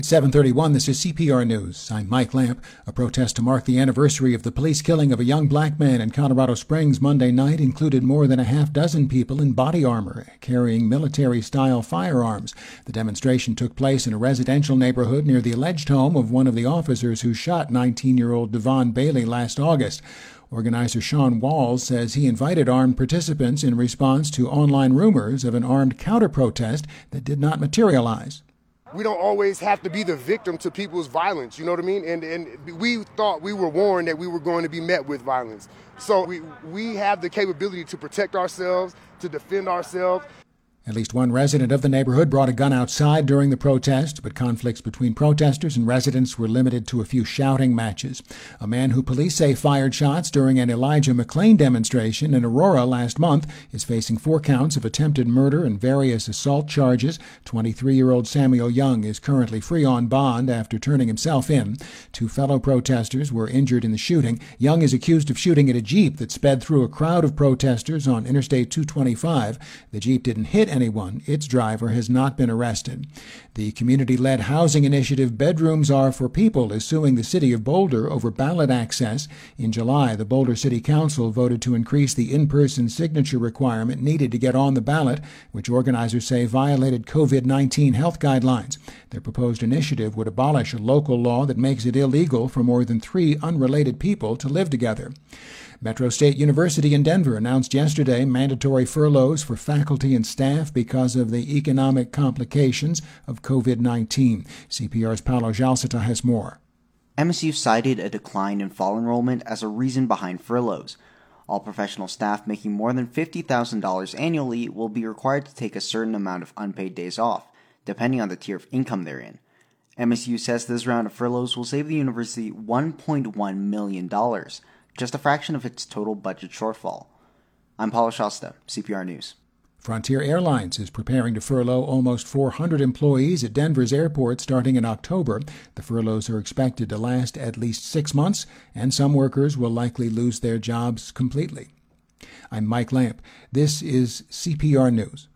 7:31, this is CPR News. I'm Mike Lamp. A protest to mark the anniversary of the police killing of a young black man in Colorado Springs Monday night included more than a half dozen people in body armor carrying military-style firearms. The demonstration took place in a residential neighborhood near the alleged home of one of the officers who shot 19-year-old Devon Bailey last August. Organizer Sean Walls says he invited armed participants in response to online rumors of an armed counter-protest that did not materialize. We don't always have to be the victim to people's violence, you know what I mean? And we thought we were warned that we were going to be met with violence. So we have the capability to protect ourselves, to defend ourselves. At least one resident of the neighborhood brought a gun outside during the protest, but conflicts between protesters and residents were limited to a few shouting matches. A man who police say fired shots during an Elijah McClain demonstration in Aurora last month is facing 4 counts of attempted murder and various assault charges. 23-year-old Samuel Young is currently free on bond after turning himself in. 2 fellow protesters were injured in the shooting. Young is accused of shooting at a Jeep that sped through a crowd of protesters on Interstate 225. The Jeep didn't hit anyone. Its driver has not been arrested. The community-led housing initiative Bedrooms Are for People is suing the city of Boulder over ballot access. In July, the Boulder City Council voted to increase the in-person signature requirement needed to get on the ballot, which organizers say violated COVID-19 health guidelines. Their proposed initiative would abolish a local law that makes it illegal for more than 3 unrelated people to live together. Metro State University in Denver announced yesterday mandatory furloughs for faculty and staff because of the economic complications of COVID-19. CPR's Paolo Jalcita has more. MSU cited a decline in fall enrollment as a reason behind furloughs. All professional staff making more than $50,000 annually will be required to take a certain amount of unpaid days off, depending on the tier of income they're in. MSU says this round of furloughs will save the university $1.1 million, just a fraction of its total budget shortfall. I'm Paolo Jalcita, CPR News. Frontier Airlines is preparing to furlough almost 400 employees at Denver's airport starting in October. The furloughs are expected to last at least 6 months, and some workers will likely lose their jobs completely. I'm Mike Lamp. This is CPR News.